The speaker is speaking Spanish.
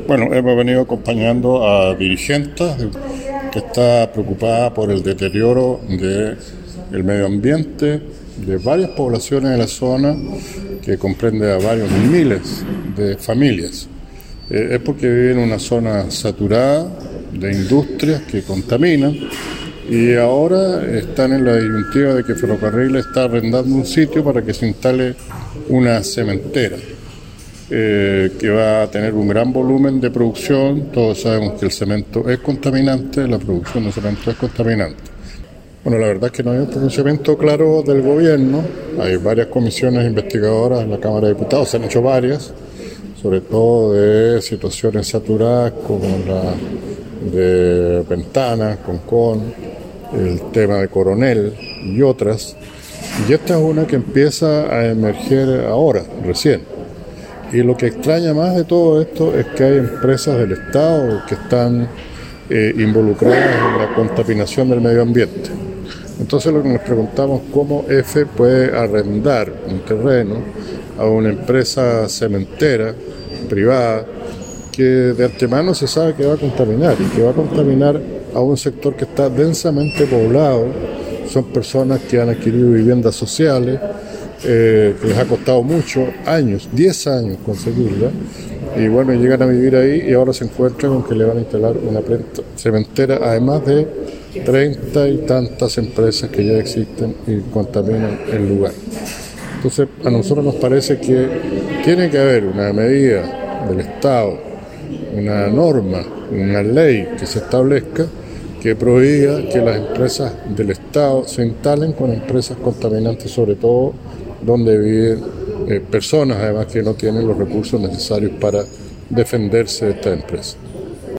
Bueno, hemos venido acompañando a dirigentes que están preocupadas por el deterioro del medio ambiente de varias poblaciones de la zona, que comprende a varios miles de familias. Es porque viven en una zona saturada de industrias que contaminan y ahora están en la disyuntiva de que Ferrocarril está arrendando un sitio para que se instale una cementera. Que va a tener un gran volumen de producción. Todos sabemos que el cemento es contaminante, la producción de cemento es contaminante. Bueno, la verdad es que no hay un pronunciamiento claro del gobierno. Hay varias comisiones investigadoras en la Cámara de Diputados, se han hecho varias, sobre todo de situaciones saturadas como la de Ventanas, Concón, el tema de Coronel y otras. Y esta es una que empieza a emerger ahora, recién. Y lo que extraña más de todo esto es que hay empresas del Estado que están involucradas en la contaminación del medio ambiente. Entonces lo que nos preguntamos, ¿cómo EFE puede arrendar un terreno a una empresa cementera privada que de antemano se sabe que va a contaminar y que va a contaminar a un sector que está densamente poblado? Son personas que han adquirido viviendas sociales, que les ha costado muchos años, 10 años conseguirla, y bueno, llegan a vivir ahí y ahora se encuentran con que le van a instalar una planta cementera, además de 30 y tantas empresas que ya existen y contaminan el lugar. Entonces, a nosotros nos parece que tiene que haber una medida del Estado, una norma, una ley que se establezca que prohíba que las empresas del Estado se instalen con empresas contaminantes, sobre todo donde viven personas además que no tienen los recursos necesarios para defenderse de estas empresas.